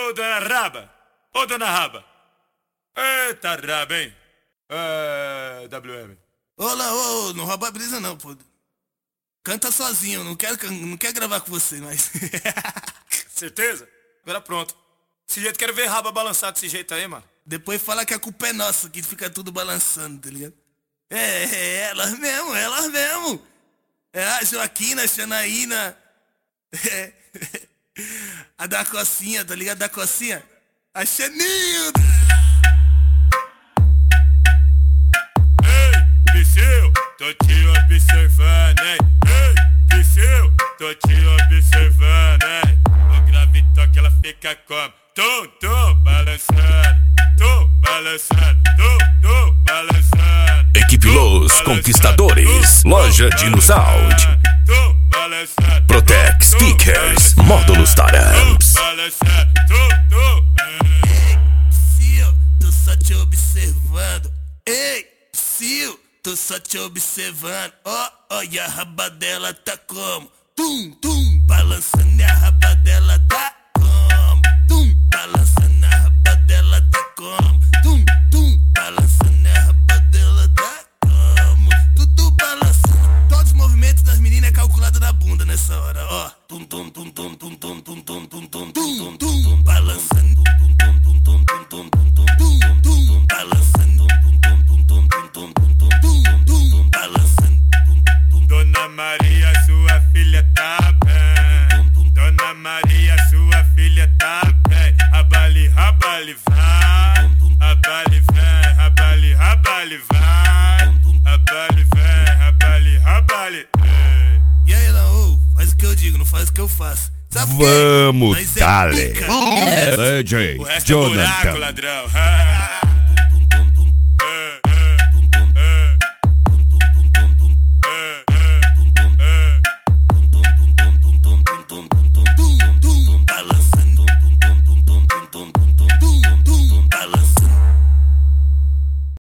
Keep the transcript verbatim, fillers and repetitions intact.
Ô, dona Raba! Ô, dona Raba! Eita raba, hein? É... W M. Olá, ô, não rouba a brisa não, pô. Canta sozinho, não quero, não quero gravar com você, mas... Certeza? Agora pronto. Desse jeito, quero ver Raba balançar desse jeito aí, mano. Depois fala que a culpa é nossa, que fica tudo balançando, tá ligado? É, é, elas mesmo, elas mesmo. É a Joaquina, a Xanaína. É, a da Cocinha, tá ligado? Da Cocinha. A Xaninho. Ei, Psyu, tô te observando, hein? Ei, Psyu, tô te observando, hein? O grave toque, ela fica como? Tum, tum, balançando. Tum, balançando. Tum, tum, balançando. Equipe Los Conquistadores, loja Dino Sound, Protec Stickers, módulos Taramps. Ei, Psyu, tô só te observando. Ei, Psyu, tô só te observando. Ó, ó, e a raba dela tá como? Tum, tum, balançando e a raba dela tá como? Tum, balançando a raba dela tá como? Tum, tum, balançando e a raba dela tá como? Tudo balançando. Todos os movimentos das meninas é calculado na bunda nessa hora, ó. Tum, tum, tum, tum, tum, tum, tum, tum, tum, tum, tum, tum, tum, balançando. Tum, tum, tum, tum, tum, tum, tum, tum, tum, tum, balançando. Tum, tum, tum, tum, tum, tum, tum, tum, tum, tum, balançando. Dona Maria, sua filha tá bem. Dona Maria, sua filha tá bem. Rabali, rabali, vai. Rabali, vem, rabali, rabali, vai. Rabali, vem, rabali, rabali. E aí, não, ô, faz o que eu digo, não faz o que eu faço. Sabe por quê? Vamos, Nós é dale. pica. D J O resto é buraco, Jonathan. ladrão.